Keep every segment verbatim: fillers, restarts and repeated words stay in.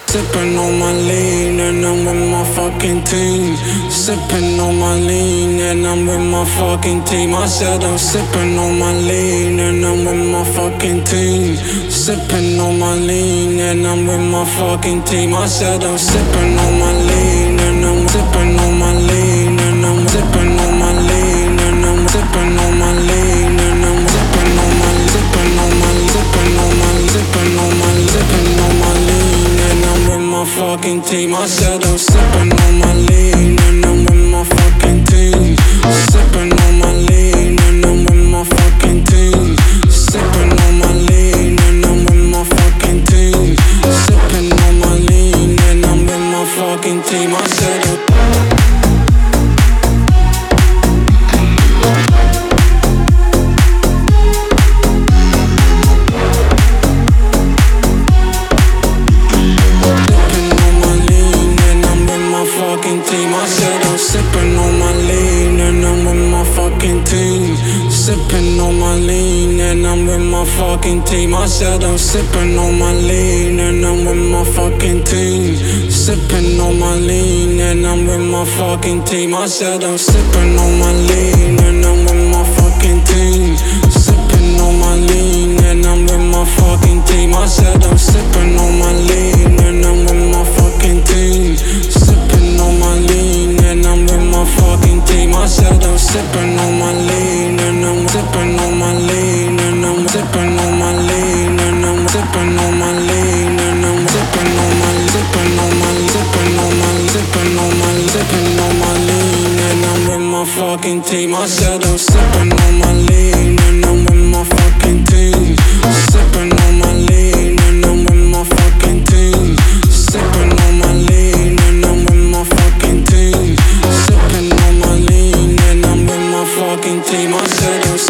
Sipping on my lean and I'm with my fucking team. Sipping on my lean and I'm with my fucking team. I said I'm sipping on my lean and I'm with my fucking team. Sipping on my lean and I'm with my fucking team. I said I'm sipping on my lean and I'm sipping on my lean and I'm sipping on my lean and I'm sipping on my lean and I'm sipping on my sipping on my sipping on my sipping on my sipping on my lean and I'm with my fucking team. I said I'm sipping on my lean and I'm with my fucking team. Sipping on my lean and I'm with my fucking team. Sipping on my lean and I'm with my fucking team. Sipping on my lean and I'm with my fucking team. I said I'm sipping on my lean and I'm with my fucking team. Sipping on my lean and I'm with my fucking team. I said I'm sipping on my lean and I'm with my fucking team. Sipping on my lean and I'm with my fucking team. I said I'm sipping on my lean and I'm with my fucking team. Sipping on my lean and I'm with my fucking team. I said I'm sipping on my lean and I'm with my fucking team. Sipping on my lean and I'm with my fucking team. I said I'm sipping on my lean and I'm sipping on my lean and I'm sipping on my lean and I'm sipping on my lean and I'm sipping on my sipping on my sipping on my sipping on my sipping on my lean and I'm with my fucking team. I said I'm sipping on my lean and I'm with my fucking team. Sipping on my lean and I'm with my fucking team. Sipping on my lean and I'm with my fucking team. Sipping on my lean and I'm with my fucking team. I said I'm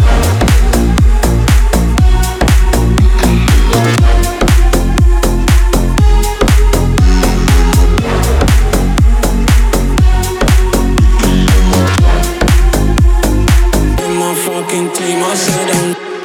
with my fucking team. I said I'm